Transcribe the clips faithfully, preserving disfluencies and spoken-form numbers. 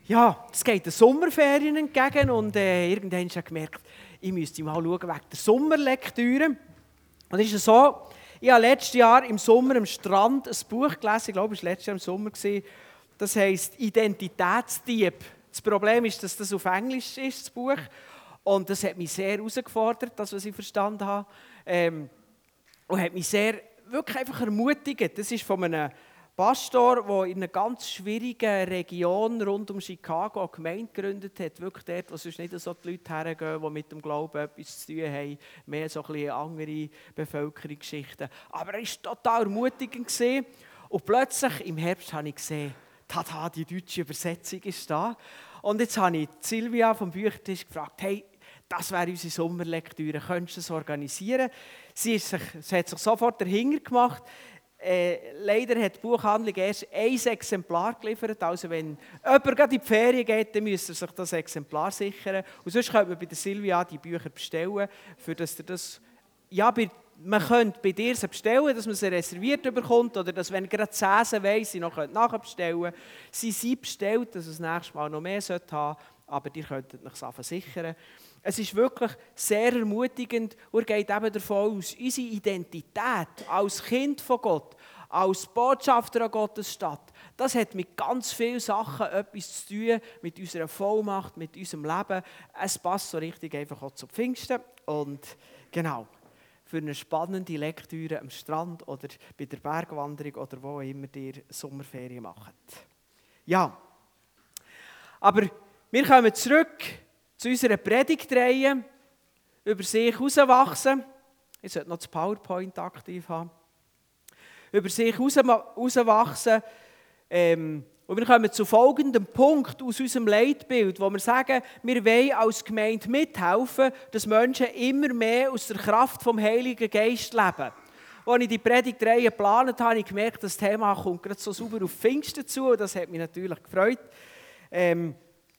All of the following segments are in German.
Ja, es geht den Sommerferien entgegen und äh, irgendwann habe ich gemerkt, ich müsste mal schauen wegen der Sommerlektüre. Und es ist so, ich habe letztes Jahr im Sommer am Strand ein Buch gelesen, ich glaube, es war letztes Jahr im Sommer, das heisst «Identitätsdieb». Das Problem ist, dass das auf Englisch ist, das Buch. Und das hat mich sehr herausgefordert, das, was ich verstanden habe. Ähm, und hat mich sehr, wirklich einfach ermutigt. Das ist von einem Pastor, der in einer ganz schwierigen Region rund um Chicago eine Gemeinde gegründet hat. Wirklich dort, wo sonst nicht so die Leute hergehen, die mit dem Glauben etwas zu tun haben. Mehr so ein bisschen andere Bevölkerungsgeschichten. Aber er war total ermutigend. Und plötzlich, im Herbst, habe ich gesehen, tada, die deutsche Übersetzung ist da. Und jetzt habe ich Silvia vom Büchertisch gefragt, hey, das wäre unsere Sommerlektüre, könntest du das organisieren? Sie, ist sich, sie hat sich sofort dahinter gemacht. Äh, leider hat die Buchhandlung erst ein Exemplar geliefert, also wenn jemand gerade in die Ferien geht, dann müsste er sich das Exemplar sichern. Und sonst könnte man bei der Silvia die Bücher bestellen, für dass ihr das, ja, bei, man könnte bei dir sie bestellen, dass man sie reserviert bekommt, oder dass, wenn gerade zehn weiss, sie noch nachbestellen können. Sie sind bestellt, dass es das nächste Mal noch mehr haben sollte, aber ihr könntet euch das sichern. Es ist wirklich sehr ermutigend und geht eben davon aus, unsere Identität als Kind von Gott, als Botschafter an Gottes Stadt, das hat mit ganz vielen Sachen etwas zu tun, mit unserer Vollmacht, mit unserem Leben. Es passt so richtig einfach auch zu Pfingsten. Und genau, für eine spannende Lektüre am Strand oder bei der Bergwanderung oder wo immer ihr Sommerferien macht. Ja, aber wir kommen zurück zu unserer Predigtreihe über sich herauswachsen. Ich sollte noch das PowerPoint aktiv haben. Über sich herauswachsen. Ähm, und wir kommen zu folgendem Punkt aus unserem Leitbild, wo wir sagen, wir wollen als Gemeinde mithelfen, dass Menschen immer mehr aus der Kraft vom Heiligen Geist leben. Als ich die Predigtreihe geplant habe, habe ich gemerkt, das Thema kommt gerade so sauber auf Pfingsten zu. Und das hat mich natürlich gefreut. Ähm,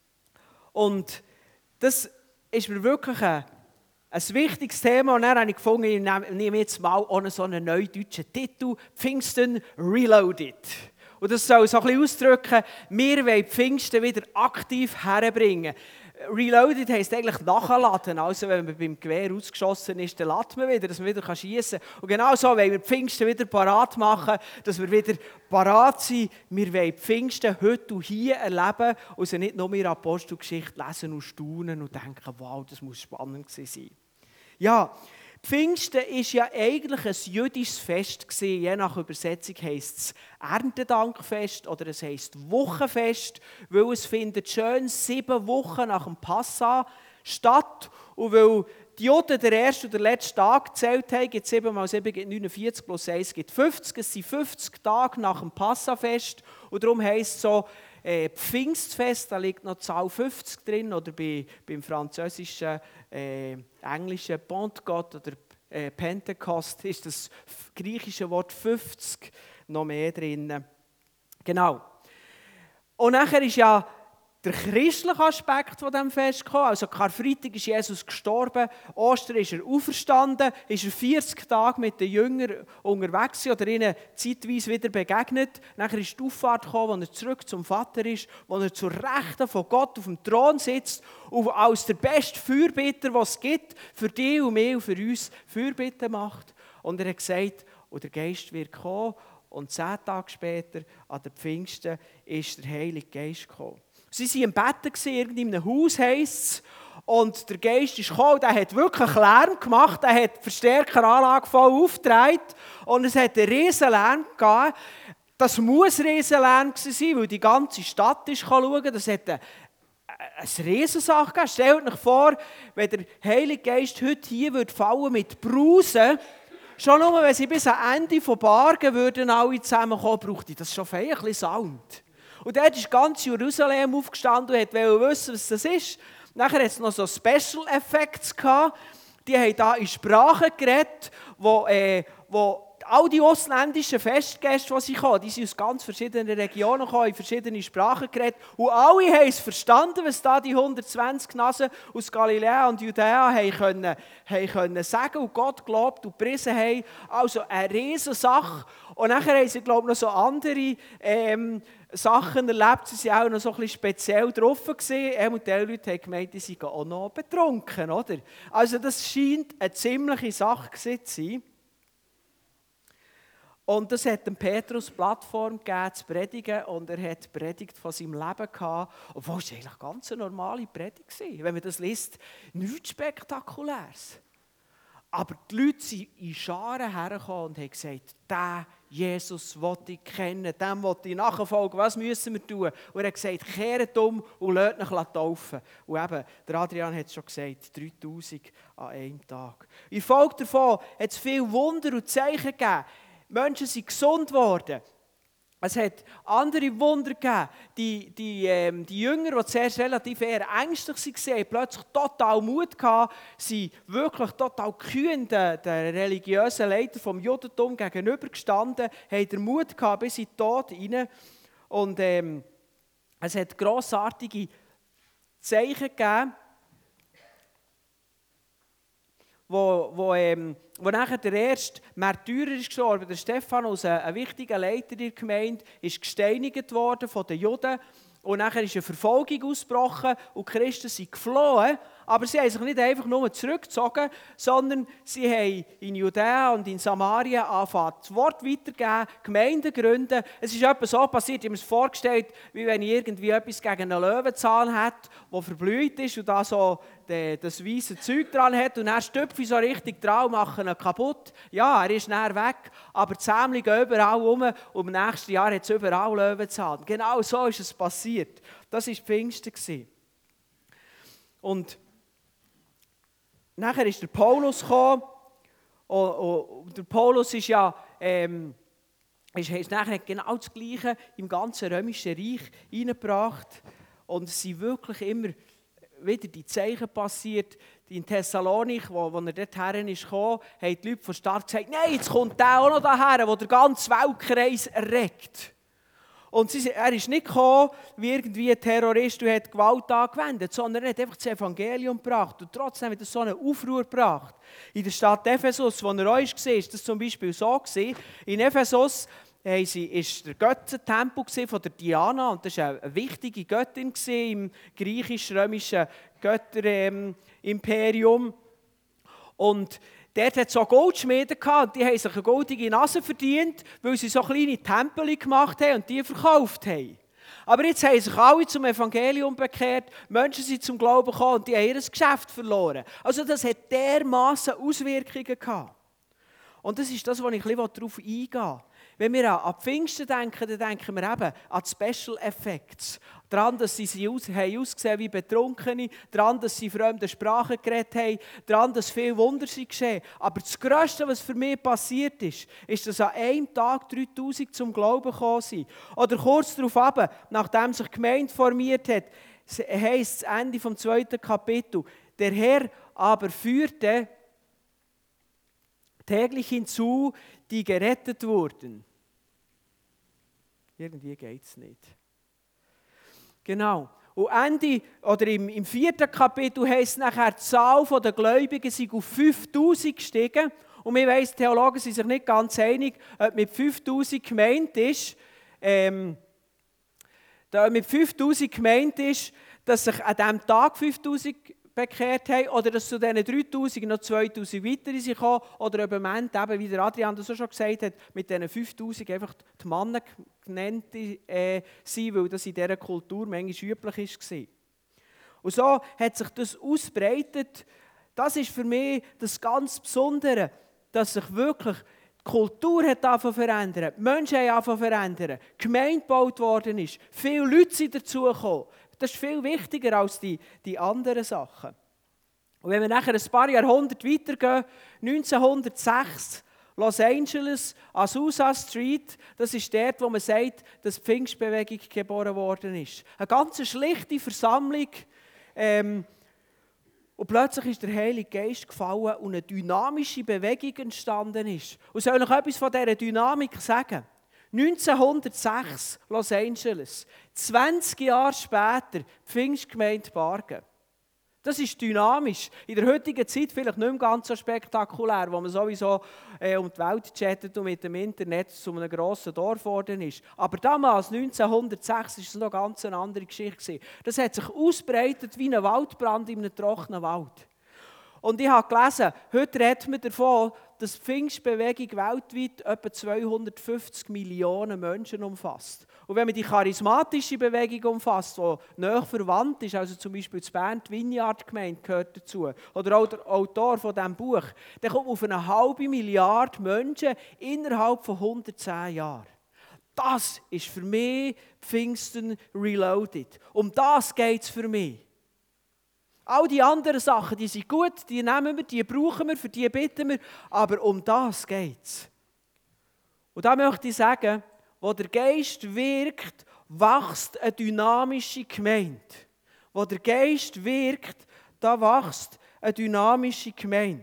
und das ist mir wirklich ein, ein wichtiges Thema. Und dann habe ich gefunden, ich nehme jetzt mal ohne so einen neuen deutschen Titel, Pfingsten Reloaded. Und das soll so ein bisschen ausdrücken, wir wollen Pfingsten wieder aktiv herbringen. Reloaded heisst eigentlich nachladen. Also wenn man beim Gewehr ausgeschossen ist, dann lädt man wieder, dass man wieder schiessen kann. Und genau so wollen wir Pfingsten wieder parat machen, dass wir wieder parat sind. Wir wollen Pfingsten heute und hier erleben und sie nicht nur in der Apostelgeschichte lesen und staunen und denken, wow, das muss spannend sein. Ja, Pfingsten war ja eigentlich ein jüdisches Fest gewesen. Je nach Übersetzung heisst es Erntedankfest oder es heisst Wochenfest, weil es findet schön sieben Wochen nach dem Passa statt und weil die Juden den ersten und den letzten Tag gezählt haben, gibt sieben mal sieben gibt neunundvierzig plus eins gibt fünfzig. Es sind fünfzig Tage nach dem Passafest und darum heisst es so äh, Pfingstfest, da liegt noch die Zahl fünfzig drin oder bei, beim französischen, äh, englischen Pentecôte oder äh, Pentecost ist das griechische Wort fünfzig noch mehr drin. Genau. Und nachher ist ja der christliche Aspekt von diesem Fest gekommen. Also Karfreitag ist Jesus gestorben, Ostern ist er auferstanden, ist er vierzig Tage mit den Jüngern unterwegs oder ihnen zeitweise wieder begegnet. Nachher ist die Auffahrt gekommen, wo er zurück zum Vater ist, wo er zur Rechten von Gott auf dem Thron sitzt und als der beste Fürbitter, was es gibt, für dich und mich und für uns Fürbitte macht. Und er hat gesagt, und der Geist wird kommen. Und zehn Tage später, an der Pfingsten, ist der Heilige Geist gekommen. Sie waren im Bett, irgendwie in einem Haus heisst es. Und der Geist ist gekommen, der hat wirklich Lärm gemacht, der hat die Verstärkeranlage voll aufgedreht. Und es hat einen riesen Lärm gegeben. Das muss riesen Lärm sein, weil die ganze Stadt ist schauen. Das hat eine, eine Riesensache gegeben. Stellt euch vor, wenn der Heilige Geist heute hier würde fallen mit Brausen, schon nur, wenn sie bis am Ende von Bargen würden alle zusammenkommen, brauchte das schon ein bisschen Sound. Und dort ist ganz Jerusalem aufgestanden und wollte wissen, was das ist. Nachher hat es noch so Special Effects gehabt. Die haben da in Sprachen geredet, wo, äh, wo all die ausländischen Festgäste, die sie kamen, die sind aus ganz verschiedenen Regionen gekommen, in verschiedene Sprachen geredet. Und alle haben es verstanden, was da die hundertzwanzig Nasen aus Galiläa und Judäa haben können, haben können sagen und Gott gelobt und gepriesen haben. Also eine riesen Sache. Und nachher haben sie, glaube ich, noch so andere ähm, Sachen erlebt, sie waren auch noch so ein bisschen speziell drauf. Und die Leute haben gemeint, die seien auch noch betrunken. Oder? Also das scheint eine ziemliche Sache zu sein. Und das hat dem Petrus Plattform gegeben, zu predigen. Und er hat Predigt von seinem Leben gehabt. Obwohl es eigentlich eine ganz normale Predigt war. Wenn man das liest, nichts Spektakuläres. Aber die Leute sind in Scharen hergekommen und haben gesagt, diesen Jesus will ich kennen, dem will ich nachfolgen, was müssen wir tun? Und er hat gesagt, kehrt um und lasst euch taufen. Und eben, der Adrian hat es schon gesagt, dreitausend an einem Tag. In Folge davon hat es viele Wunder und Zeichen gegeben. Menschen sind gesund worden. Es hat andere Wunder gegeben. Die, die, ähm, die Jünger, die zuerst relativ eher ängstlich waren, plötzlich total Mut gehabt, sind wirklich total kühn den, den religiösen Leitern vom Judentum gegenübergestanden, haben den Mut gehabt bis in den Tod hinein. Und ähm, es hat grossartige Zeichen gegeben, wo, wo, ähm, wo nachher der erste Märtyrer ist gestorben, der Stephanus, ein, ein wichtiger Leiter der Gemeinde, ist gesteinigt worden von den Juden. Und nachher ist eine Verfolgung ausgebrochen und die Christen sind geflohen. Aber sie haben sich nicht einfach nur zurückgezogen, sondern sie haben in Judäa und in Samaria angefangen, das Wort weitergeben, Gemeinden gründen. Es ist etwas so passiert, ich habe mir es vorgestellt, wie wenn ich irgendwie etwas gegen einen Löwenzahn hätte, der verblüht ist und da so das weiße Zeug dran hat und dann stüpfe ich so richtig drauf und mache ihn kaputt. Ja, er ist näher weg, aber die Sämli gehen überall rum und im nächsten Jahr hat es überall Löwenzahn. Genau so ist es passiert. Das war Pfingsten. Und nachher ist der Paulus gekommen. Und, und der Paulus ist ja ähm, ist, ist nachher genau das Gleiche im ganzen römischen Reich hineingebracht. Und es sind wirklich immer wieder die Zeichen passiert. In Thessalonik, wo, wo er dorthin ist gekommen, haben die Leute von Start gesagt, nein, jetzt kommt der auch noch daher, der den ganzen Weltkreis erregt. Und sie, er ist nicht gekommen, wie irgendwie ein Terrorist und hat Gewalt angewendet, sondern er hat einfach das Evangelium gebracht. Und trotzdem hat er so einen Aufruhr gebracht. In der Stadt Ephesus, wo er auch war, war das zum Beispiel so. In Ephesus war der Götzentempel von der Diana. Und das war eine wichtige Göttin im griechisch-römischen Götterimperium. Und dort hat es so Goldschmiede gehabt, die haben sich eine goldige Nase verdient, weil sie so kleine Tempel gemacht haben und die verkauft haben. Aber jetzt haben sich alle zum Evangelium bekehrt, Menschen sind zum Glauben gekommen und die haben ihr Geschäft verloren. Also das hat dermassen Auswirkungen gehabt. Und das ist das, was ich ein bisschen darauf eingehen will. Wenn wir an Pfingsten denken, dann denken wir eben an die Special Effects. Daran, dass sie aus, haben ausgesehen wie Betrunkene, daran, dass sie fremde Sprachen geredet haben, daran, dass viele Wunder sind geschehen. Aber das Grösste, was für mich passiert ist, ist, dass an einem Tag dreitausend zum Glauben gekommen sind. Oder kurz darauf ab, nachdem sich die Gemeinde formiert hat, heisst es Ende vom zweiten Kapitel, der Herr aber führte täglich hinzu, die gerettet wurden. Irgendwie geht es nicht. Genau. Und Ende, oder im, im vierten Kapitel heisst es nachher, die Zahl der Gläubigen ist auf fünftausend gestiegen. Und wir weiss, die Theologen sind sich nicht ganz einig, ob mit fünftausend gemeint ist, ähm, da mit fünftausend gemeint ist, dass sich an diesem Tag fünftausend bekehrt haben, oder dass zu diesen dreitausend noch zweitausend weitere sind gekommen, oder ob im Moment, eben, wie der Adrian das auch schon gesagt hat, mit diesen fünftausend einfach die Männer genannt äh, sind, weil das in dieser Kultur manchmal üblich war. Und so hat sich das ausbreitet. Das ist für mich das ganz Besondere, dass sich wirklich die Kultur hat angefangen zu verändern, die Menschen haben angefangen zu verändern, die Gemeinde gebaut worden ist, viele Leute sind dazugekommen. Das ist viel wichtiger als die, die anderen Sachen. Und wenn wir nachher ein paar Jahrhunderte weitergehen, neunzehnhundertsechs, Los Angeles, Azusa Street, das ist dort, wo man sagt, dass die Pfingstbewegung geboren worden ist. Eine ganz schlichte Versammlung. Ähm, und plötzlich ist der Heilige Geist gefallen und eine dynamische Bewegung entstanden ist. Und soll ich etwas von dieser Dynamik sagen? neunzehnhundertsechs, Los Angeles. zwanzig Jahre später, Pfingstgemeinde Bargen. Das ist dynamisch. In der heutigen Zeit vielleicht nicht mehr ganz so spektakulär, wo man sowieso äh, um die Welt chattet und mit dem Internet zu einem grossen Dorf geworden ist. Aber damals, neunzehnhundertsechs, war es noch ganz eine andere Geschichte. Das hat sich ausbreitet wie ein Waldbrand in einem trockenen Wald. Und ich habe gelesen, heute redet man davon, dass die Pfingstbewegung weltweit etwa zweihundertfünfzig Millionen Menschen umfasst. Und wenn man die charismatische Bewegung umfasst, die nahe verwandt ist, also zum Beispiel die Band Vineyard-Gemeinde gehört dazu, oder auch der Autor von diesem Buch, dann kommt man auf eine halbe Milliarde Menschen innerhalb von hundertzehn Jahren. Das ist für mich Pfingsten Reloaded. Um das geht es für mich. All die anderen Sachen, die sind gut, die nehmen wir, die brauchen wir, für die bitten wir, aber um das geht es. Und da möchte ich sagen, wo der Geist wirkt, wächst eine dynamische Gemeinde. Wo der Geist wirkt, da wächst eine dynamische Gemeinde.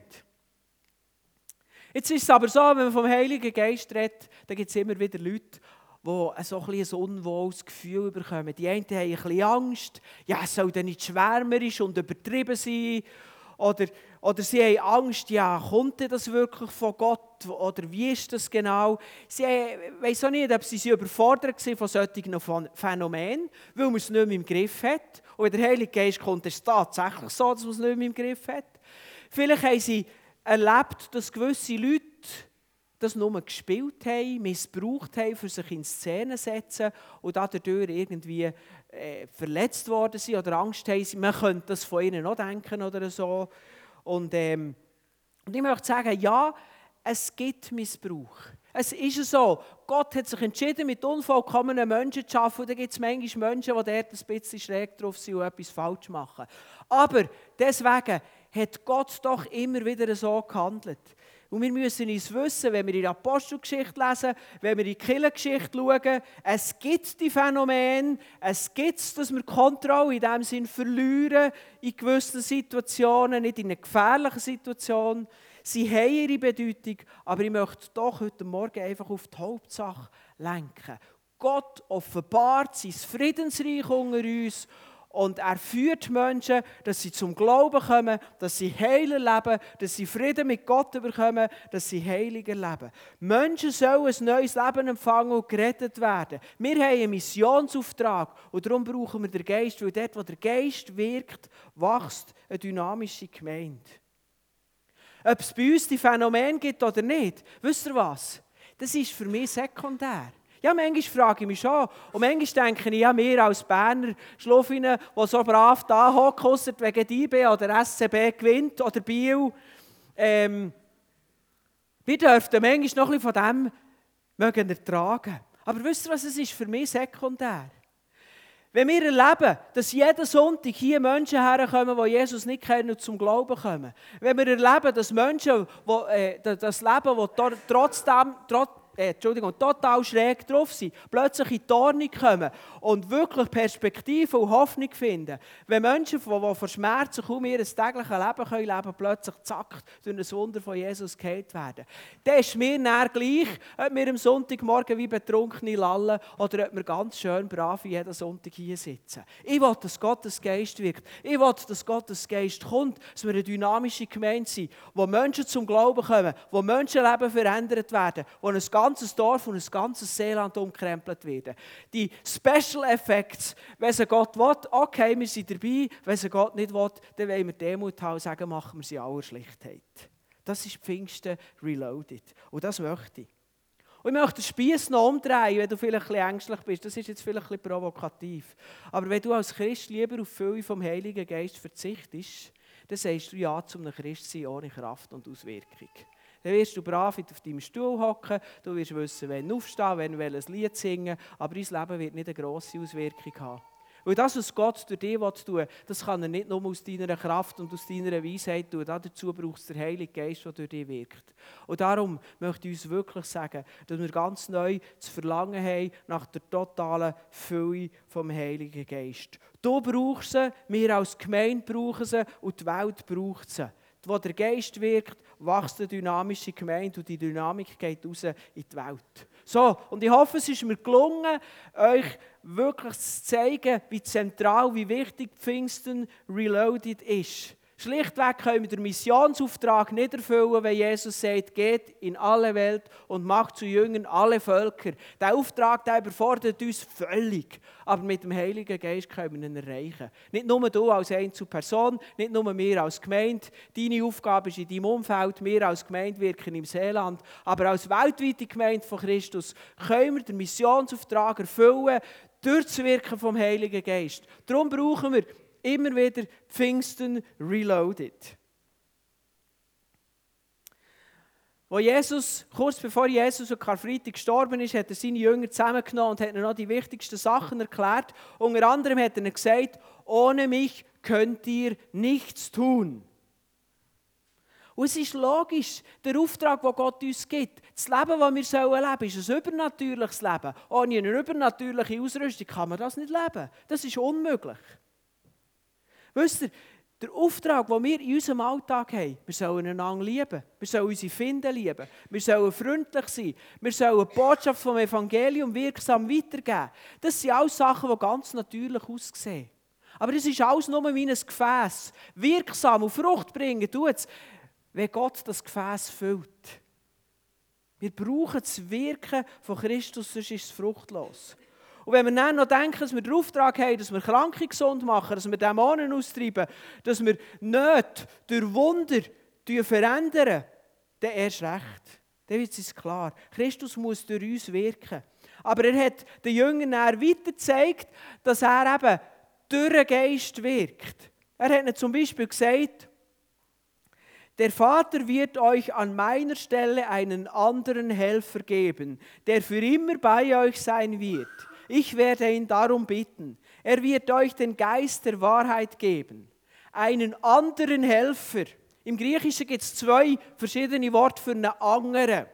Jetzt ist es aber so, wenn man vom Heiligen Geist redet, dann gibt es immer wieder Leute, die so ein, ein unwohles Gefühl bekommen. Die einen haben ein bisschen Angst, ja, es soll dann nicht schwärmerisch und übertrieben sein. Oder, oder sie haben Angst, ja, kommt das wirklich von Gott? Oder wie ist das genau? Sie weiss auch nicht, ob sie sich überfordert waren von solchen Phänomenen, weil man es nicht mehr im Griff hat. Und wenn der Heilige Geist kommt, ist es tatsächlich so, dass man es nicht mehr im Griff hat. Vielleicht haben sie erlebt, dass gewisse Leute das nur gespielt haben, missbraucht haben, für sich in Szene zu setzen und dadurch irgendwie äh, verletzt worden sind oder Angst haben, man könnte das von ihnen auch denken oder so. Und, ähm, und ich möchte sagen, ja, es gibt Missbrauch. Es ist so, Gott hat sich entschieden, mit unvollkommenen Menschen zu arbeiten. Und dann gibt es manchmal Menschen, die dort ein bisschen schräg drauf sind und etwas falsch machen. Aber deswegen hat Gott doch immer wieder so gehandelt. Und wir müssen uns wissen, wenn wir in der Apostelgeschichte lesen, wenn wir in die Kirchengeschichte schauen, es gibt die Phänomene, es gibt es, dass wir Kontrolle in dem Sinn verlieren in gewissen Situationen, nicht in einer gefährlichen Situation. Sie haben ihre Bedeutung, aber ich möchte doch heute Morgen einfach auf die Hauptsache lenken. Gott offenbart sein Friedensreich unter uns. Und er führt Menschen, dass sie zum Glauben kommen, dass sie Heil erleben, dass sie Frieden mit Gott bekommen, dass sie Heilig erleben. Menschen sollen ein neues Leben empfangen und gerettet werden. Wir haben einen Missionsauftrag und darum brauchen wir den Geist, weil dort, wo der Geist wirkt, wächst eine dynamische Gemeinde. Ob es bei uns die Phänomene gibt oder nicht, wisst ihr was? Das ist für mich sekundär. Ja, manchmal frage ich mich schon. Und manchmal denke ich, ja, wir als Berner Schluffinnen, die so brav da hocken, wegen I B oder S C B gewinnt oder Biel, ähm, wir dürften manchmal noch ein bisschen von dem mögen ertragen. Aber wisst ihr was, es ist für mich sekundär. Wenn wir erleben, dass jeden Sonntag hier Menschen herkommen, die Jesus nicht kennen und zum Glauben kommen. Wenn wir erleben, dass Menschen, die, äh, das Leben, das trotzdem, trotz, äh, Entschuldigung, total schräg drauf sind, plötzlich in die Ordnung kommen und wirklich Perspektive und Hoffnung finden. Wenn Menschen, die von Schmerzen kaum ihr tägliches Leben können leben, plötzlich zack, durch ein Wunder von Jesus geheilt werden. Dann ist mir näher gleich, ob wir am Sonntagmorgen wie Betrunkene lallen oder ob wir ganz schön brav jeden Sonntag hier sitzen. Ich will, dass Gottes Geist wirkt. Ich will, dass Gottes Geist kommt, dass wir eine dynamische Gemeinde sind, wo Menschen zum Glauben kommen, wo Menschenleben verändert werden, wo ein ganzes Dorf und ein ganzes Seeland umkrempelt werden. Die Special Effects, wenn es Gott will, okay, wir sind dabei. Wenn es Gott nicht will, dann wollen wir Demut haben und sagen, machen wir sie in aller Schlichtheit. Das ist Pfingsten Reloaded. Und das möchte ich. Und ich möchte den Spieß noch umdrehen, wenn du vielleicht ein bisschen ängstlich bist. Das ist jetzt vielleicht ein bisschen provokativ. Aber wenn du als Christ lieber auf die Fülle vom Heiligen Geist verzichtest, dann sagst du ja zu einem Christsein ohne Kraft und Auswirkung. Dann wirst du brav auf deinem Stuhl hocken, du wirst wissen, wenn aufstehen, wenn ein Lied singen, aber dein Leben wird nicht eine grosse Auswirkung haben. Weil das, was Gott durch dich tun will, das kann er nicht nur aus deiner Kraft und aus deiner Weisheit tun. Dazu braucht es den Heiligen Geist, der durch dich wirkt. Und darum möchte ich uns wirklich sagen, dass wir ganz neu zu verlangen haben nach der totalen Fülle vom Heiligen Geist. Du brauchst sie, wir als Gemeinde brauchen sie und die Welt braucht sie. Wo der Geist wirkt, wächst eine dynamische Gemeinde und die Dynamik geht raus in die Welt. So, und ich hoffe, es ist mir gelungen, euch wirklich zu zeigen, wie zentral, wie wichtig Pfingsten Reloaded ist. Schlichtweg können wir den Missionsauftrag nicht erfüllen, wenn Jesus sagt, geht in alle Welt und macht zu Jüngern alle Völker. Der Auftrag, der überfordert uns völlig. Aber mit dem Heiligen Geist können wir ihn erreichen. Nicht nur du als Einzelperson, nicht nur wir als Gemeinde. Deine Aufgabe ist in deinem Umfeld, wir als Gemeinde wirken im Seeland. Aber als weltweite Gemeinde von Christus können wir den Missionsauftrag erfüllen durch das Wirken vom Heiligen Geist. Darum brauchen wir immer wieder Pfingsten Reloaded. Wo Jesus, kurz bevor Jesus an Karfreitag gestorben ist, hat er seine Jünger zusammengenommen und hat ihnen noch die wichtigsten Sachen erklärt. Unter anderem hat er ihnen gesagt, ohne mich könnt ihr nichts tun. Und es ist logisch, der Auftrag, den Gott uns gibt, das Leben, das wir sollen leben, ist ein übernatürliches Leben. Ohne eine übernatürliche Ausrüstung kann man das nicht leben. Das ist unmöglich. Wisst ihr, der Auftrag, den wir in unserem Alltag haben, wir sollen einander lieben, wir sollen unsere Finden lieben, wir sollen freundlich sein, wir sollen die Botschaft vom Evangelium wirksam weitergeben. Das sind alles Sachen, die ganz natürlich aussehen. Aber es ist alles nur wie ein Gefäß. Wirksam und Frucht bringen tut es, wenn Gott das Gefäß füllt. Wir brauchen das Wirken von Christus, sonst ist es fruchtlos. Und wenn wir dann noch denken, dass wir den Auftrag haben, dass wir Kranke gesund machen, dass wir Dämonen austreiben, dass wir Nöte durch Wunder verändern, dann erst recht. Dann wird es klar. Christus muss durch uns wirken. Aber er hat den Jüngern dann weiter gezeigt, dass er eben durch den Geist wirkt. Er hat ihnen zum Beispiel gesagt, der Vater wird euch an meiner Stelle einen anderen Helfer geben, der für immer bei euch sein wird. Ich werde ihn darum bitten. Er wird euch den Geist der Wahrheit geben. Einen anderen Helfer. Im Griechischen gibt es zwei verschiedene Worte für einen anderen.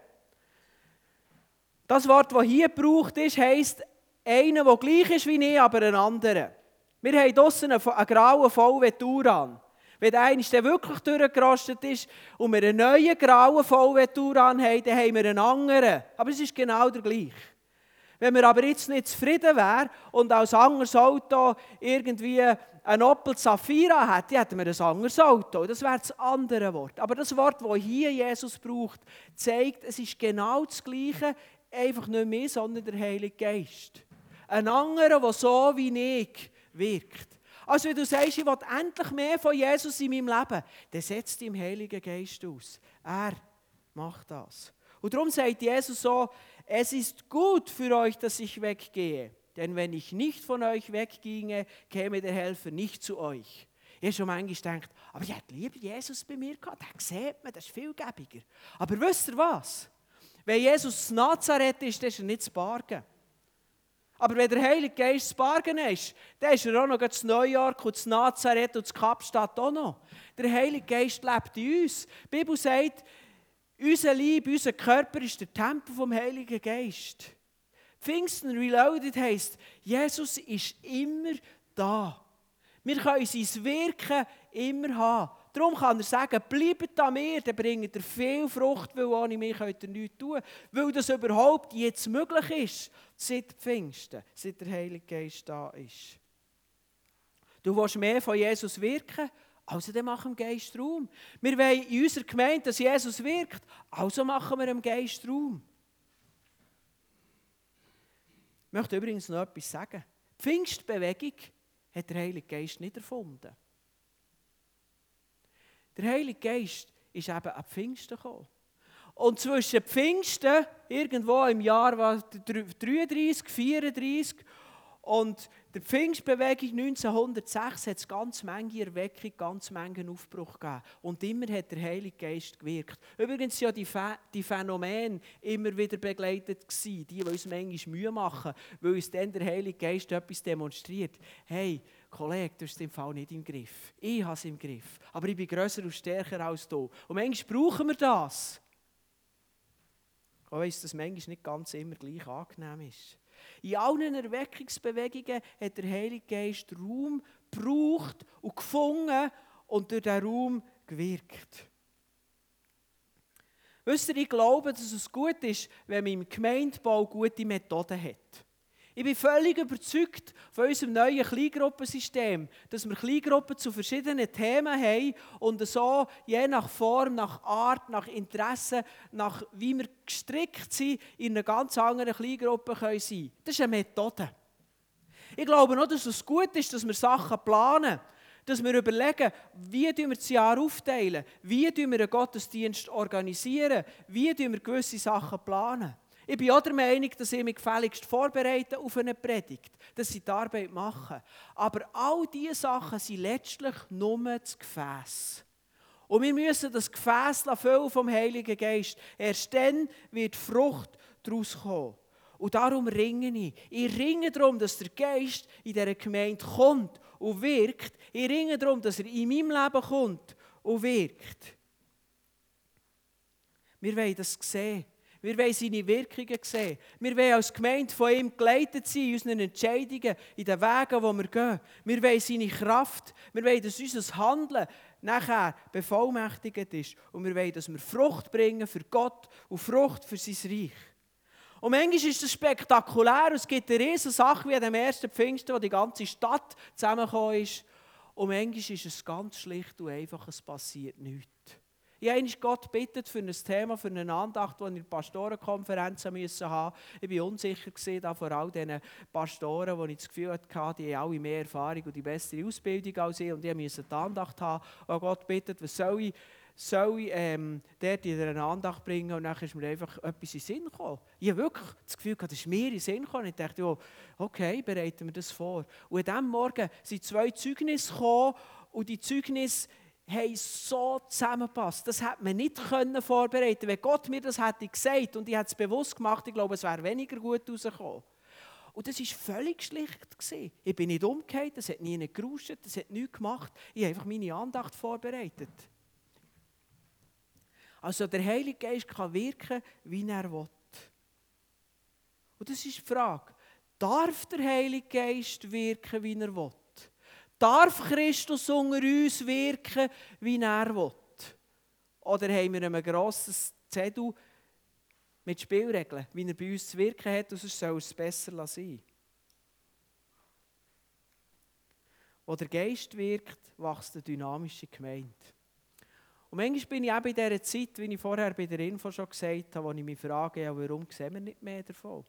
Das Wort, das hier gebraucht ist, heisst einer, der gleich ist wie ich, aber ein anderer. Wir haben draussen einen, einen grauen V W Touran. Wenn der eine der wirklich durchgerostet ist und wir einen neuen grauen V W Touran haben, dann haben wir einen anderen. Aber es ist genau der gleiche. Wenn wir aber jetzt nicht zufrieden wären und als anderes Auto irgendwie ein Opel Zafira hätten, hätten wir ein anderes Auto. Das wäre das andere Wort. Aber das Wort, das hier Jesus braucht, zeigt, es ist genau das Gleiche, einfach nicht mehr, sondern der Heilige Geist. Ein anderer, der so wie ich wirkt. Also wenn du sagst, ich will endlich mehr von Jesus in meinem Leben, dann setzt dich im Heiligen Geist aus. Er macht das. Und darum sagt Jesus so, es ist gut für euch, dass ich weggehe. Denn wenn ich nicht von euch wegginge, käme der Helfer nicht zu euch. Ich habe schon manchmal gedacht, aber ich hätte lieber Jesus bei mir gehabt. Den sieht man, das ist viel gäbiger. Aber wisst ihr was? Wenn Jesus in Nazareth ist, dann ist er nicht zu bargen. Aber wenn der Heilige Geist zu bargen ist, dann ist er auch noch das Neujahr und das Nazareth und das Kapstadt auch noch. Der Heilige Geist lebt in uns. Die Bibel sagt, unser Leib, unser Körper ist der Tempel vom Heiligen Geist. Pfingsten Reloaded heisst, Jesus ist immer da. Wir können sein Wirken immer haben. Darum kann er sagen, bleibt an mir, dann bringt ihr viel Frucht, weil ohne mich könnt ihr nichts tun. Weil das überhaupt jetzt möglich ist, seit Pfingsten, seit der Heilige Geist da ist. Du willst mehr von Jesus wirken? Also dann machen wir dem Geist Raum. Wir wollen in unserer Gemeinde, dass Jesus wirkt, also machen wir dem Geist Raum. Ich möchte übrigens noch etwas sagen. Die Pfingstbewegung hat der Heilige Geist nicht erfunden. Der Heilige Geist ist eben ab Pfingsten gekommen. Und zwischen Pfingsten, irgendwo im Jahr dreiunddreißig, vierunddreißig, und der Pfingstbewegung neunzehnhundertsechs hat es ganz Menge Erweckung, ganz Menge Aufbruch gegeben. Und immer hat der Heilige Geist gewirkt. Übrigens waren ja die, Ph- die Phänomene immer wieder begleitet gewesen, die, die uns manchmal Mühe machen, weil uns dann der Heilige Geist etwas demonstriert. Hey, Kollege, du hast es im Fall nicht im Griff. Ich habe es im Griff. Aber ich bin grösser und stärker als du. Und manchmal brauchen wir das. Auch wenn es manchmal nicht ganz immer gleich angenehm ist. In allen Erweckungsbewegungen hat der Heilige Geist Raum gebraucht und gefunden und durch diesen Raum gewirkt. Wisst ihr, ich glaube, dass es gut ist, wenn man im Gemeindebau gute Methoden hat. Ich bin völlig überzeugt von unserem neuen Kleingruppensystem, dass wir Kleingruppen zu verschiedenen Themen haben und so je nach Form, nach Art, nach Interesse, nach wie wir gestrickt sind, in einer ganz anderen Kleingruppe sein können. Das ist eine Methode. Ich glaube noch, dass es gut ist, dass wir Sachen planen, dass wir überlegen, wie wir das Jahr aufteilen, wie wir einen Gottesdienst organisieren, wie wir gewisse Sachen planen. Ich bin auch der Meinung, dass ich mich gefälligst vorbereite auf eine Predigt, dass sie die Arbeit machen. Aber all diese Sachen sind letztlich nur das Gefäß. Und wir müssen das Gefäß füllen vom Heiligen Geist. Erst dann wird Frucht daraus kommen. Und darum ringe ich. Ich ringe darum, dass der Geist in dieser Gemeinde kommt und wirkt. Ich ringe darum, dass er in meinem Leben kommt und wirkt. Wir wollen das sehen. Wir wollen seine Wirkungen sehen. Wir wollen als Gemeinde von ihm geleitet sein in unseren Entscheidungen, in den Wegen, wo wir gehen. Wir wollen seine Kraft. Wir wollen, dass unser Handeln nachher bevollmächtigt ist. Und wir wollen, dass wir Frucht bringen für Gott und Frucht für sein Reich. Und manchmal ist das spektakulär. Es gibt eine riesige Sache wie an dem ersten Pfingsten, wo die ganze Stadt zusammengekommen ist. Und manchmal ist es ganz schlicht und einfach, es passiert nichts. Ich habe einmal Gott gebeten für ein Thema, für eine Andacht, die wir in der Pastorenkonferenz haben müssen. Ich war unsicher da vor all diesen Pastoren, wo ich das Gefühl hatte, die haben alle mehr Erfahrung und die bessere Ausbildung als ich. Und ich musste die Andacht haben. Und Gott gebeten, was soll ich, soll ich ähm, dort in eine Andacht bringen? Und dann ist mir einfach etwas in den Sinn gekommen. Ich habe wirklich das Gefühl, das ist mir in den Sinn gekommen. Und ich dachte, ja, okay, bereiten wir das vor. Und an diesem Morgen sind zwei Zeugnisse gekommen. Und die Zeugnisse haben so zusammengepasst. Das hätte man nicht vorbereiten können. Wenn Gott mir das hätte gesagt und ich hätte es bewusst gemacht, ich glaube, es wäre weniger gut rausgekommen. Und das war völlig schlicht. Ich bin nicht umgekehrt, es hat nie gerauscht, es hat nichts gemacht. Ich habe einfach meine Andacht vorbereitet. Also der Heilige Geist kann wirken, wie er will. Und das ist die Frage. Darf der Heilige Geist wirken, wie er will? Darf Christus unter uns wirken, wie er will? Oder haben wir ein grosses Zettel mit Spielregeln, wie er bei uns zu wirken hat, und sonst soll es besser sein? Wo der Geist wirkt, wächst eine dynamische Gemeinde. Und manchmal bin ich eben in dieser Zeit, wie ich vorher bei der Info schon gesagt habe, wo ich mich frage, ja, warum sehen wir nicht mehr davon?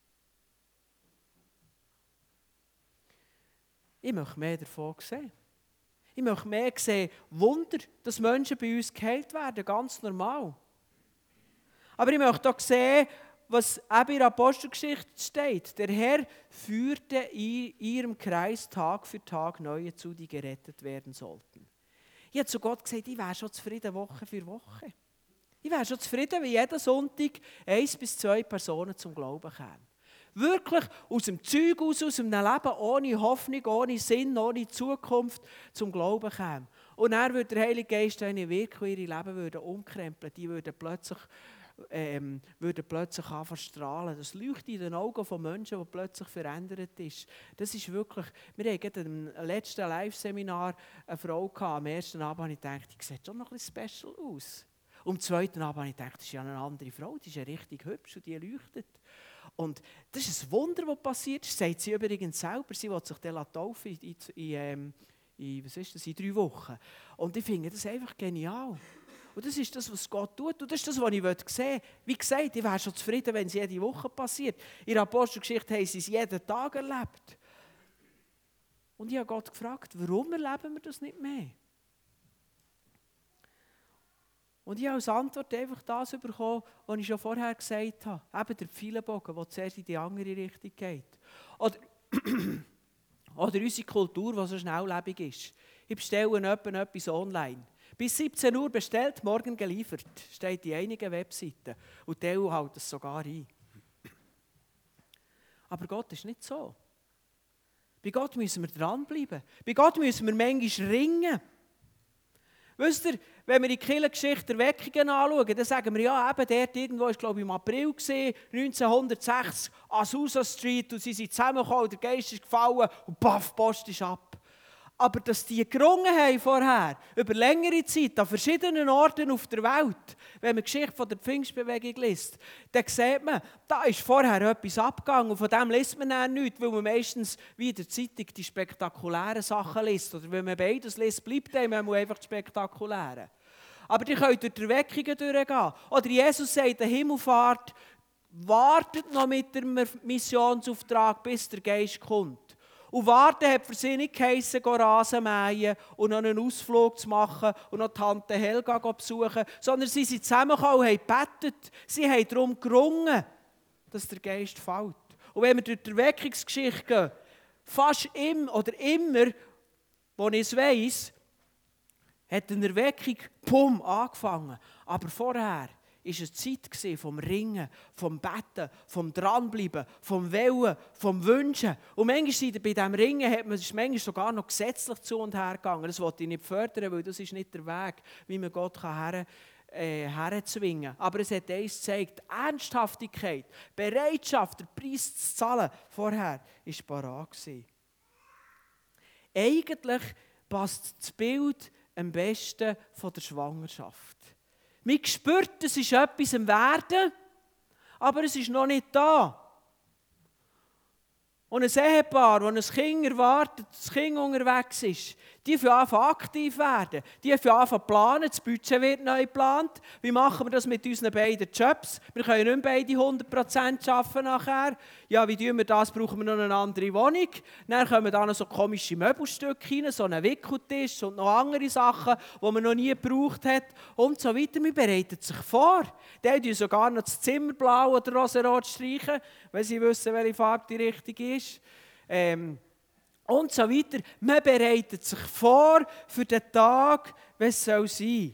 Ich möchte mehr davon sehen. Ich möchte mehr sehen, Wunder, dass Menschen bei uns geheilt werden, ganz normal. Aber ich möchte auch sehen, was eben in der Apostelgeschichte steht. Der Herr führte in ihrem Kreis Tag für Tag neue zu, die gerettet werden sollten. Ich habe zu Gott gesagt, ich wäre schon zufrieden Woche für Woche. Ich wäre schon zufrieden, wenn jeden Sonntag eins bis zwei Personen zum Glauben kämen. Wirklich aus dem Zeug aus, aus einem Leben ohne Hoffnung, ohne Sinn, ohne Zukunft zum Glauben kämen. Und dann würde der Heilige Geist eine Wirkung in ihr Leben würde umkrempeln. Die würden plötzlich, ähm, würden plötzlich anfangen zu strahlen. Das leuchtet in den Augen von Menschen, die plötzlich verändert ist. Das ist wirklich, wir hatten im letzten Live-Seminar eine Frau gehabt. Am ersten Abend habe ich gedacht, die sieht schon noch ein bisschen special aus. Und am zweiten Abend habe ich gedacht, das ist ja eine andere Frau, die ist ja richtig hübsch und die leuchtet. Und das ist ein Wunder, was passiert ist. Das sagt sie übrigens selber. Sie will sich dann taufen in, in, in, in, was ist das, in drei Wochen. Und ich finde das einfach genial. Und das ist das, was Gott tut. Und das ist das, was ich sehen will. Wie gesagt, ich wäre schon zufrieden, wenn es jede Woche passiert. In der Apostelgeschichte haben sie es jeden Tag erlebt. Und ich habe Gott gefragt, warum erleben wir das nicht mehr? Und ich habe als Antwort einfach das bekommen, was ich schon vorher gesagt habe. Eben der Pfeilenbogen, der zuerst in die andere Richtung geht. Oder, oder unsere Kultur, die so schnelllebig ist. Ich bestelle etwas online. Bis siebzehn Uhr bestellt, morgen geliefert. Steht in einigen Webseiten. Und die E U hält es sogar ein. Aber Gott ist nicht so. Bei Gott müssen wir dranbleiben. Bei Gott müssen wir manchmal ringen. Wisst ihr, wenn wir die Kirchengeschichte der Weckungen anschauen, dann sagen wir, ja, eben dort irgendwo, ich glaube im April gewesen, neunzehnhundertsechzig, Azusa Street, und sie sind zusammengekommen, der Geist ist gefallen und paff, die Post ist ab. Aber dass die gerungen haben vorher, über längere Zeit, an verschiedenen Orten auf der Welt, wenn man die Geschichte von der Pfingstbewegung liest, dann sieht man, da ist vorher etwas abgegangen und von dem liest man dann nichts, weil man meistens wie in der Zeitung die spektakulären Sachen liest. Oder wenn man beides liest, bleibt einem einfach das Spektakuläre. Aber die können durch die Erweckungen durchgehen. Oder Jesus sagt, der Himmelfahrt wartet noch mit dem Missionsauftrag, bis der Geist kommt. Und warten hat für sie nicht geheissen, Rasen mähen und noch einen Ausflug zu machen und noch Tante Helga zu besuchen, sondern sie sind zusammengekommen und haben gebetet. Sie haben darum gerungen, dass der Geist fällt. Und wenn wir durch die Erweckungsgeschichte gehen, fast immer oder immer, wo ich es weiss, hat eine Erweckung, pum, angefangen. Aber vorher war es Zeit vom Ringen, vom Betten, vom Dranbleiben, vom Wollen, vom Wünschen. Und manchmal bei diesem Ringen hat man, ist manchmal sogar noch gesetzlich zu und her gegangen. Das wollte ich nicht fördern, weil das ist nicht der Weg, wie man Gott her, äh, herzwingen kann. Aber es hat eins gezeigt, Ernsthaftigkeit, Bereitschaft, den Preis zu zahlen, vorher war parat gewesen. Eigentlich passt das Bild am besten von der Schwangerschaft. Man spürt, es ist etwas am Werden, aber es ist noch nicht da. Und ein Ehepaar, das ein Kind erwartet, das Kind unterwegs ist, die für Anfang aktiv werden, die für Anfang planen, das Budget wird neu geplant. Wie machen wir das mit unseren beiden Jobs? Wir können nicht beide hundert Prozent arbeiten nachher. Ja, wie tun wir das? Brauchen wir noch eine andere Wohnung? Dann kommen da noch so komische Möbelstücke rein, so einen Wickeltisch und noch andere Sachen, die man noch nie gebraucht hat und so weiter. Man bereitet sich vor. Die haben sogar noch das Zimmer blau oder rosarot streichen, weil sie wissen, welche Farbe die richtige ist. Ähm, Und so weiter. Man bereitet sich vor für den Tag, wenn es sein soll.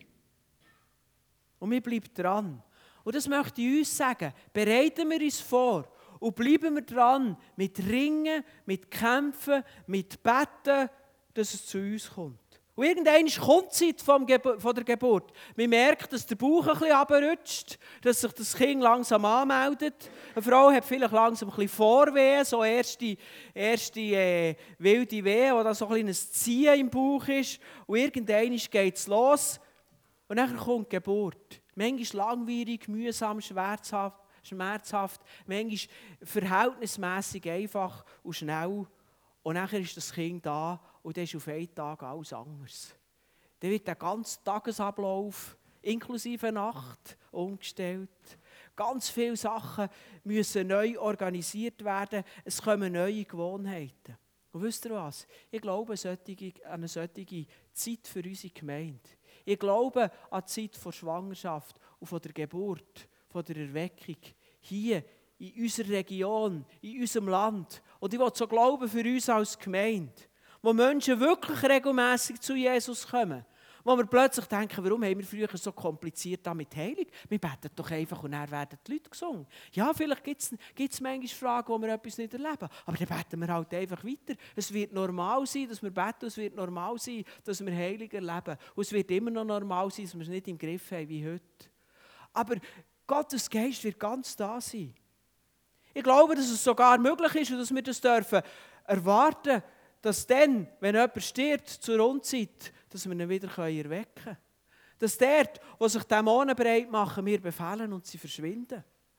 Und man bleibt dran. Und das möchte ich uns sagen. Bereiten wir uns vor und bleiben wir dran mit Ringen, mit Kämpfen, mit Beten, dass es zu uns kommt. Und irgendwann kommt die Zeit von der Geburt. Man merkt, dass der Bauch ein bisschen runterrutscht, dass sich das Kind langsam anmeldet. Eine Frau hat vielleicht langsam ein bisschen Vorwehen, so erste, erste äh, wilde Wehen, wo da so ein bisschen ein Ziehen im Bauch ist. Und irgendwann geht es los. Und dann kommt die Geburt. Manchmal langwierig, mühsam, schmerzhaft, schmerzhaft manchmal verhältnismäßig einfach und schnell. Und dann ist das Kind da und dann ist auf einen Tag alles anders. Dann wird der ganze Tagesablauf, inklusive Nacht, umgestellt. Ganz viele Sachen müssen neu organisiert werden. Es kommen neue Gewohnheiten. Und wisst ihr was? Ich glaube an eine solche Zeit für unsere Gemeinde. Ich glaube an die Zeit der Schwangerschaft und von der Geburt, von der Erweckung. Hier in unserer Region, in unserem Land. Und ich will so glauben für uns als Gemeinde, wo Menschen wirklich regelmässig zu Jesus kommen. Wo wir plötzlich denken, warum haben wir früher so kompliziert mit Heilung? Wir beten doch einfach und dann werden die Leute gesungen. Ja, vielleicht gibt es manchmal Fragen, wo wir etwas nicht erleben. Aber dann beten wir halt einfach weiter. Es wird normal sein, dass wir beten. Es wird normal sein, dass wir Heilung erleben. Und es wird immer noch normal sein, dass wir es nicht im Griff haben wie heute. Aber Gottes Geist wird ganz da sein. Ich glaube, dass es sogar möglich ist und dass wir das dürfen erwarten, dass dann, wenn jemand stirbt zur Unzeit, dass wir ihn wieder erwecken können. Dass dort, wo sich Dämonen breit machen, wir befehlen und sie verschwinden.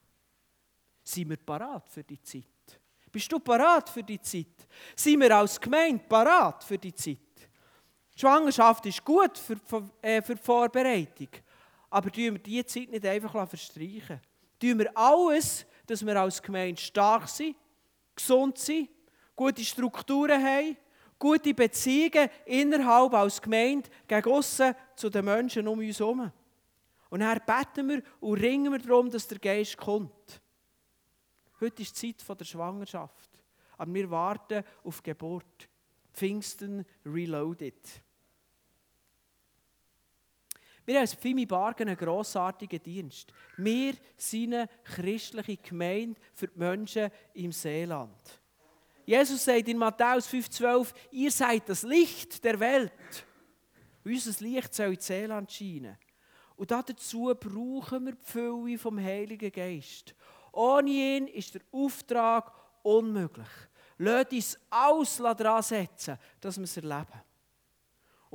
Sind wir parat für die Zeit? Bist du parat für die Zeit? Sind wir als Gemeinde parat für die Zeit? Die Schwangerschaft ist gut für, für, äh, für die Vorbereitung. Aber tun wir diese Zeit nicht einfach verstreichen. Tun wir alles, dass wir als Gemeinde stark sind, gesund sind, gute Strukturen haben, gute Beziehungen innerhalb als Gemeinde gegen aussen zu den Menschen um uns herum. Und dann beten wir und ringen wir darum, dass der Geist kommt. Heute ist die Zeit der Schwangerschaft. Aber wir warten auf die Geburt. Pfingsten reloaded. Wir haben als Pfimi Bargen einen grossartigen Dienst. Wir sind eine christliche Gemeinde für die Menschen im Seeland. Jesus sagt in Matthäus fünf zwölf, ihr seid das Licht der Welt. Unser Licht soll in Seeland scheinen. Und dazu brauchen wir die Fülle vom Heiligen Geist. Ohne ihn ist der Auftrag unmöglich. Lasst uns alles daran setzen, dass wir es erleben.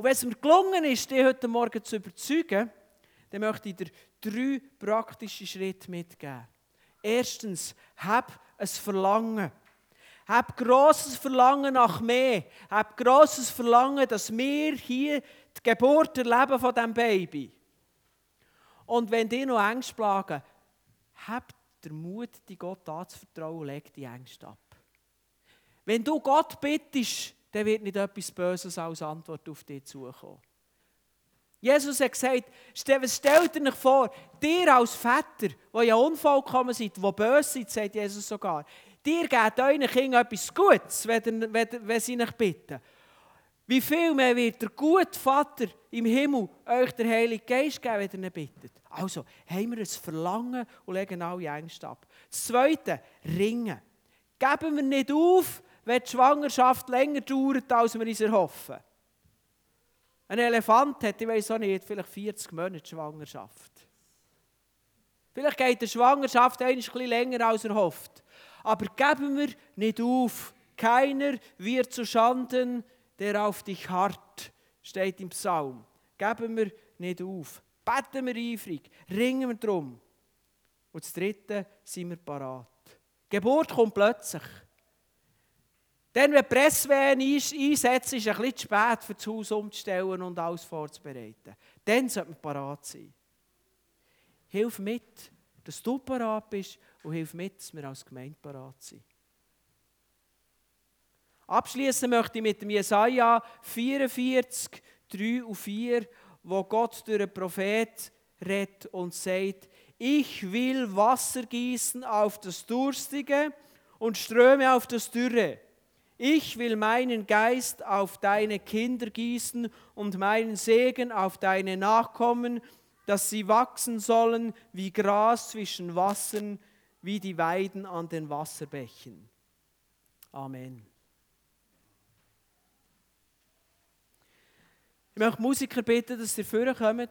Und wenn es mir gelungen ist, dich heute Morgen zu überzeugen, dann möchte ich dir drei praktische Schritte mitgeben. Erstens, hab ein Verlangen. Hab grosses Verlangen nach mehr. Hab grosses Verlangen, dass wir hier die Geburt erleben von diesem Baby. Und wenn dich noch Ängste plagen, hab den Mut, die Gott anzuvertrauen und leg die Ängste ab. Wenn du Gott bittest, dann wird nicht etwas Böses als Antwort auf dich zukommen. Jesus hat gesagt, was stellt ihr euch vor, dir als Väter, die ja unvollkommen sind, die böse sind, sagt Jesus sogar, dir gebt euren Kindern etwas Gutes, wenn, wenn, wenn sie euch bitten. Wie viel mehr wird der gute Vater im Himmel euch der Heilige Geist geben, wenn ihr ihn bittet? Also, haben wir ein Verlangen und legen alle Ängste ab. Das Zweite, ringen. Geben wir nicht auf, wenn die Schwangerschaft länger dauert, als wir uns erhoffen. Ein Elefant hat, ich weiss auch nicht, vielleicht vierzig Monate Schwangerschaft. Vielleicht geht die Schwangerschaft ein bisschen länger, als er hofft. Aber geben wir nicht auf. Keiner wird zu Schanden, der auf dich harrt, steht im Psalm. Geben wir nicht auf. Beten wir eifrig. Ringen wir drum. Und das Dritte, sind wir parat. Geburt kommt plötzlich. Dann, wenn die Presswehen einsetzt, ist es ein bisschen zu spät, für das Haus umzustellen und alles vorzubereiten. Dann sollte man parat sein. Hilf mit, dass du parat bist und hilf mit, dass wir als Gemeinde parat sind. Abschließen möchte ich mit dem Jesaja vierundvierzig, drei und vier, wo Gott durch einen Prophet redet und sagt, ich will Wasser gießen auf das Durstige und Ströme auf das Dürre. Ich will meinen Geist auf deine Kinder gießen und meinen Segen auf deine Nachkommen, dass sie wachsen sollen wie Gras zwischen Wassern, wie die Weiden an den Wasserbächen. Amen. Ich möchte die Musiker bitten, dass sie vorkommen.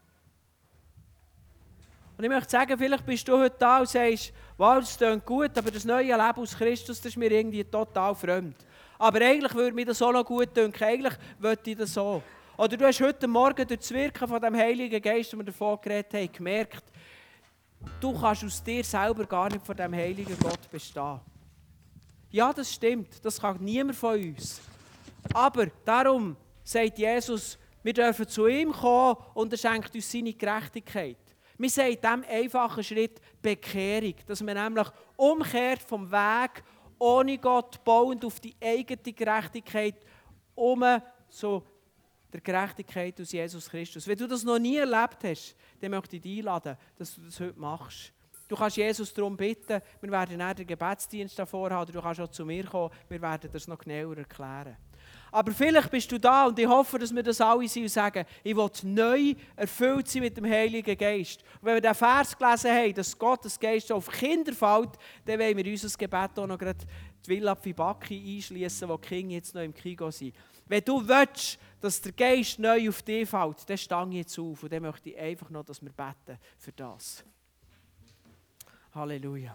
Und ich möchte sagen, vielleicht bist du heute da und sagst, wow, das klingt gut, aber das neue Leben aus Christus, das ist mir irgendwie total fremd. Aber eigentlich würde mir das auch noch gut denken, eigentlich wollte ich das so. Oder du hast heute Morgen durch das Wirken von dem Heiligen Geist, den wir davon geredet haben, gemerkt, du kannst aus dir selber gar nicht vor dem Heiligen Gott bestehen. Ja, das stimmt, das kann niemand von uns. Aber darum sagt Jesus, wir dürfen zu ihm kommen und er schenkt uns seine Gerechtigkeit. Wir sagen diesem einfachen Schritt Bekehrung, dass man nämlich umkehrt vom Weg, ohne Gott, bauend auf die eigene Gerechtigkeit, um zu der Gerechtigkeit aus Jesus Christus. Wenn du das noch nie erlebt hast, dann möchte ich dich einladen, dass du das heute machst. Du kannst Jesus darum bitten, wir werden dann den Gebetsdienst davor haben, oder du kannst auch zu mir kommen, wir werden das noch genauer erklären. Aber vielleicht bist du da und ich hoffe, dass wir das alle sind und sagen, ich will neu erfüllt sein mit dem Heiligen Geist. Und wenn wir den Vers gelesen haben, dass Gottes Geist auf Kinder fällt, dann wollen wir unser Gebet auch noch gerade die Villa Pfibaki einschließen, wo die Kinder jetzt noch im Kigo sind. Wenn du willst, dass der Geist neu auf dich fällt, dann stang jetzt auf. Und dann möchte ich einfach noch, dass wir beten für das. Halleluja.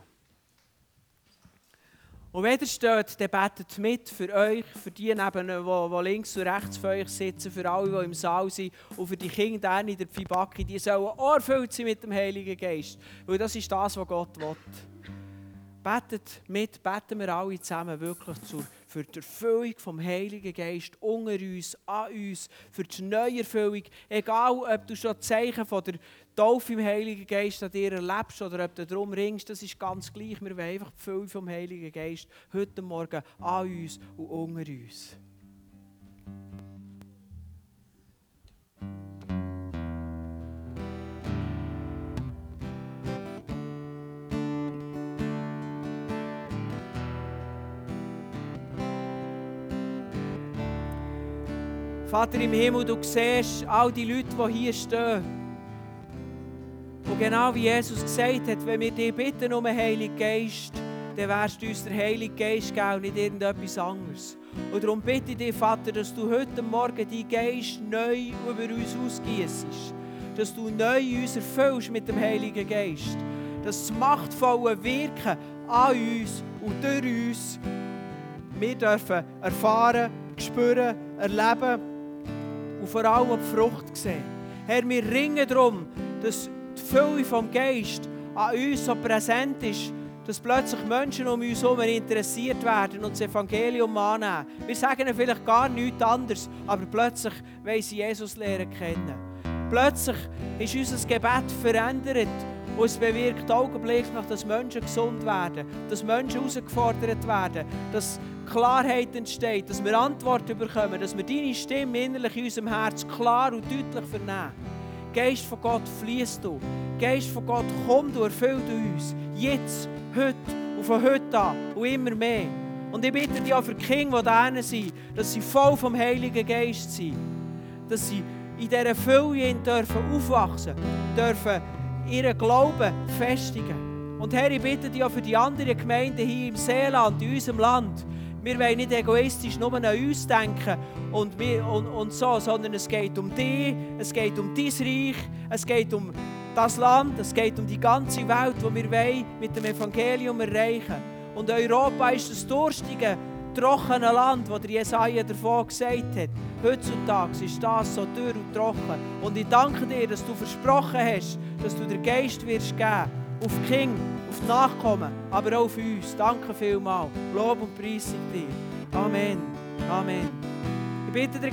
Und wenn ihr steht, dann betet mit für euch, für die, neben, die links und rechts von euch sitzen, für alle, die im Saal sind und für die Kinder in der Pfibaki, die sollen auch erfüllt sein mit dem Heiligen Geist. Weil das ist das, was Gott will. Betet mit, beten wir alle zusammen wirklich zur, für die Erfüllung vom Heiligen Geist unter uns, an uns, für die Neuerfüllung. Egal, ob du schon Zeichen von der Taufe im Heiligen Geist an dir erlebst oder ob du darum ringst, das ist ganz gleich. Wir wollen einfach die Fülle vom Heiligen Geist heute Morgen an uns und unter uns. Vater im Himmel, du siehst all die Leute, die hier stehen. Und genau wie Jesus gesagt hat, wenn wir dich bitten um den Heiligen Geist, dann wirst du uns den Heiligen Geist geben und nicht irgendetwas anderes. Und darum bitte ich dich, Vater, dass du heute Morgen deinen Geist neu über uns ausgießt. Dass du neu uns erfüllst mit dem Heiligen Geist. Dass das machtvolle Wirken an uns und durch uns wir dürfen erfahren, spüren, erleben. und vor allem die Frucht sehen. Herr, wir ringen darum, dass die Fülle vom Geist an uns so präsent ist, dass plötzlich Menschen um uns herum interessiert werden und das Evangelium annehmen. Wir sagen ihnen vielleicht gar nichts anderes, aber plötzlich wollen sie Jesus lernen kennen. Plötzlich ist unser Gebet verändert und es bewirkt augenblicklich, dass Menschen gesund werden, dass Menschen herausgefordert werden, dass Klarheit entsteht, dass wir Antworten bekommen, dass wir deine Stimme innerlich in unserem Herz klar und deutlich vernehmen. Geist von Gott, fließt du. Geist von Gott, komm du, erfüll du uns. Jetzt, heute und von heute an und immer mehr. Und ich bitte dich auch für die Kinder, die da sind, dass sie voll vom Heiligen Geist sind. Dass sie in dieser Fülle dürfen aufwachsen, dürfen ihren Glauben festigen. Und Herr, ich bitte dich auch für die anderen Gemeinden hier im Seeland, in unserem Land. Wir wollen nicht egoistisch nur an uns denken und, wir, und, und so, sondern es geht um dich, es geht um dein Reich, es geht um das Land, es geht um die ganze Welt, die wir wollen, mit dem Evangelium erreichen. Und Europa ist das durstige, trockene Land, das der Jesaja davon gesagt hat. Heutzutage ist das so dürr und trocken. Und ich danke dir, dass du versprochen hast, dass du den Geist wirst geben, auf die Kinder, auf die Nachkommen, aber auch auf uns. Danke vielmals. Lob und Preis sei dir. Amen. Amen. Ich bitte dir